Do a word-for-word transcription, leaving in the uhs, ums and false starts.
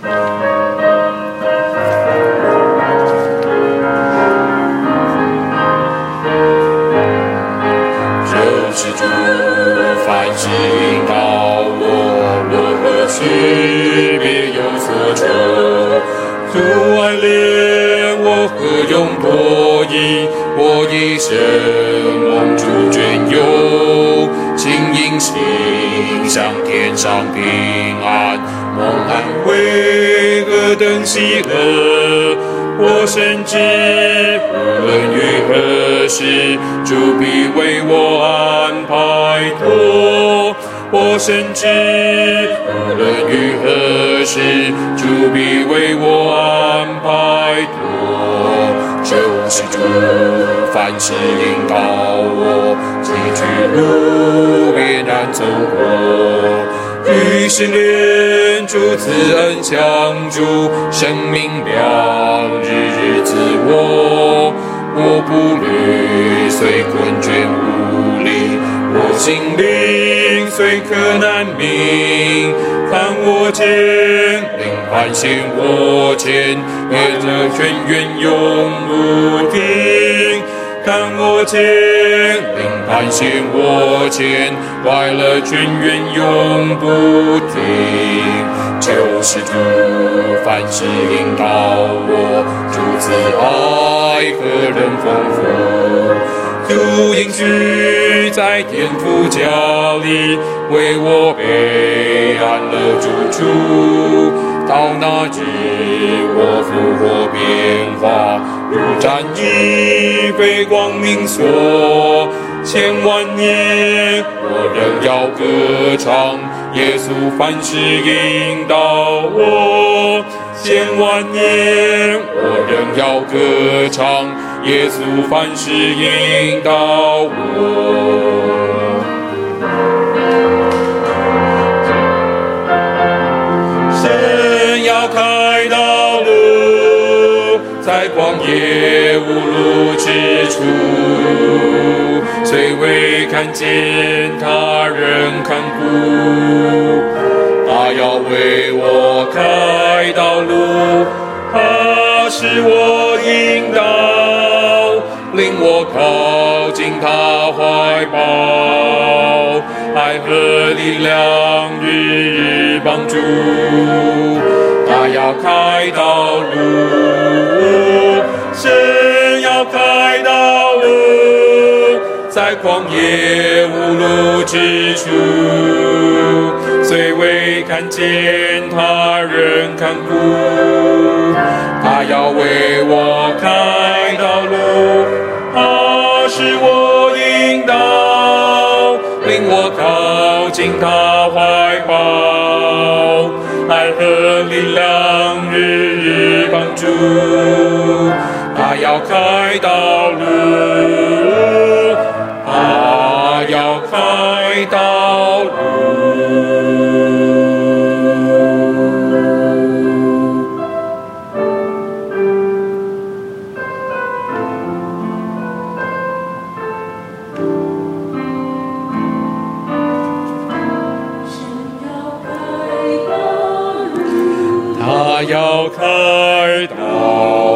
救世主，凡事引导我，我何须别有所求？主爱怜我何用多疑？我一生蒙主眷佑，请因心向天上平安，蒙安慰何等喜乐！我深知无论于何时，主必为我安排妥。我深知无论于何时，主必为我安排妥。救世主，凡事引导我，崎岖路必然走过。于是怜主慈恩相助，生命亮日日自我。我步履虽困倦无力，我心灵虽可难明。看我见灵磐陷我前，也这泉源永不停。看我见灵磐陷我前，坏了泉源永不停。救世主，凡事引导我，主慈爱何等丰富！主应许在天父家里，为我备安了住处。到那日，我复活变化，如战衣被光明所。千万年，我仍要歌唱，耶稣凡事引导我。千万年，我仍要歌唱，耶稣凡事引导我。神要开道路，在旷野无路之处，虽未看见他人看顾，他要为我开道路，他使我引导，令我靠近他怀抱，爱和力量日日帮助。他要开道路，神要开道路，在旷野无路之处，虽未看见他人看顾，他要为我开道路，他使我引导，令我靠近他怀抱，爱和力量日日帮助。他要开道路，他要开道路。他要开道